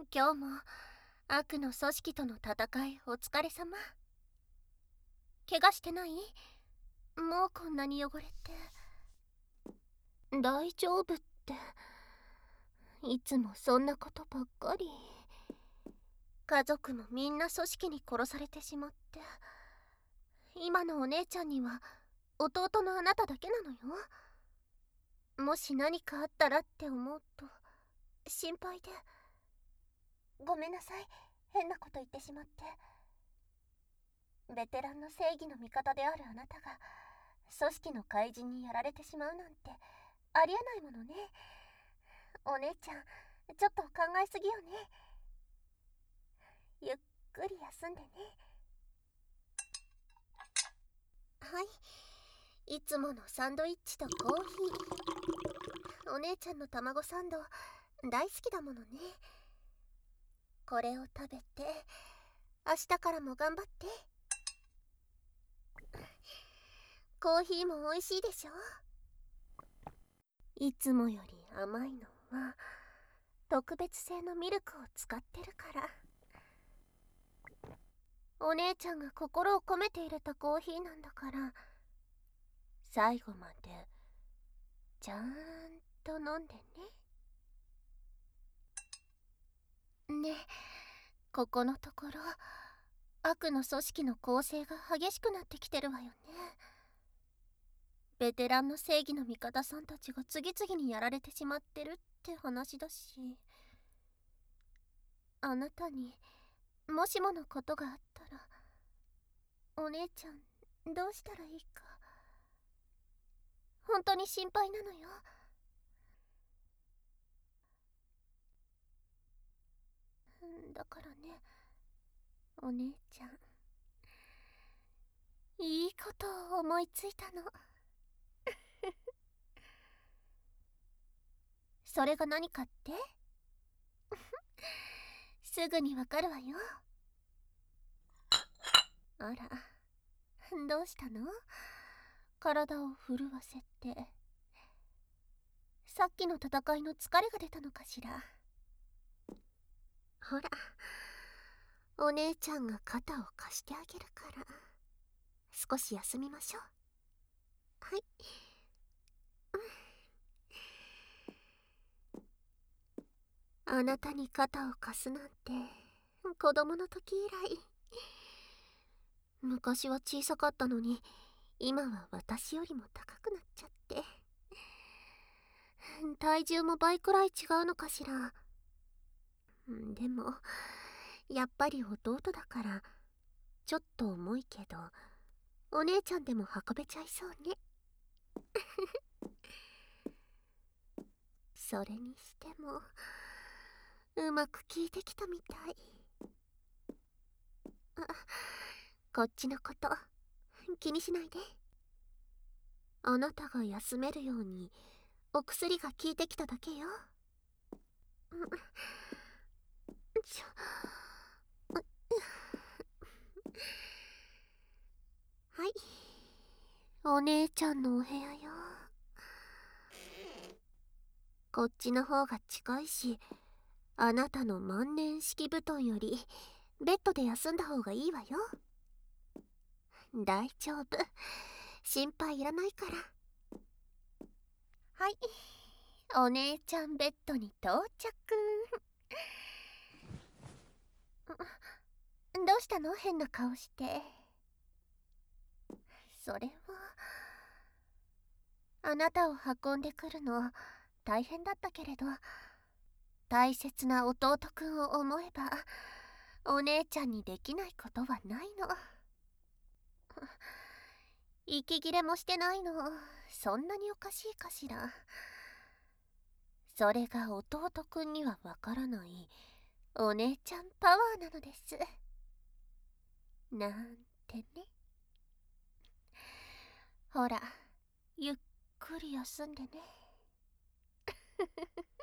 今日も悪の組織との戦いお疲れ様。怪我してない？もうこんなに汚れて。大丈夫って、いつもそんなことばっかり。家族もみんな組織に殺されてしまって、今のお姉ちゃんには弟のあなただけなのよ。もし何かあったらって思うと心配で。ごめんなさい、変なこと言ってしまって。ベテランの正義の味方であるあなたが組織の怪人にやられてしまうなんてありえないものね。お姉ちゃん、ちょっと考えすぎよね。ゆっくり休んでね。はい、いつものサンドイッチとコーヒー。お姉ちゃんの卵サンド大好きだものね。これを食べて明日からも頑張って。コーヒーも美味しいでしょ。いつもより甘いのは特別製のミルクを使ってるから。お姉ちゃんが心を込めて入れたコーヒーなんだから、最後までちゃんと飲んでね。ねえ、ここのところ悪の組織の構成が激しくなってきてるわよね。ベテランの正義の味方さんたちが次々にやられてしまってるって話だし、あなたにもしものことがあったらお姉ちゃんどうしたらいいか本当に心配なのよ。だからね、お姉ちゃん、いいことを思いついたの。それが何かって？すぐにわかるわよ。あら、どうしたの？体を震わせて。さっきの戦いの疲れが出たのかしら。ほら、お姉ちゃんが肩を貸してあげるから、少し休みましょう。はい。あなたに肩を貸すなんて子供の時以来。昔は小さかったのに今は私よりも高くなっちゃって、体重も倍くらい違うのかしら。でもやっぱり弟だからちょっと重いけど、お姉ちゃんでも運べちゃいそうね。それにしてもうまく効いてきたみたい。あ、こっちのこと気にしないで。あなたが休めるようにお薬が効いてきただけよ。はい、お姉ちゃんのお部屋よ。こっちの方が近いし、あなたの万年敷布団よりベッドで休んだ方がいいわよ。大丈夫、心配いらないから。はい、お姉ちゃんベッドに到着。どうしたの？変な顔して。それはあなたを運んでくるの大変だったけれど、大切な弟くんを思えばお姉ちゃんにできないことはないの。息切れもしてないの、そんなにおかしいかしら。それが弟くんにはわからないお姉ちゃんパワーなのです。なんてね。ほら、ゆっくり休んでね。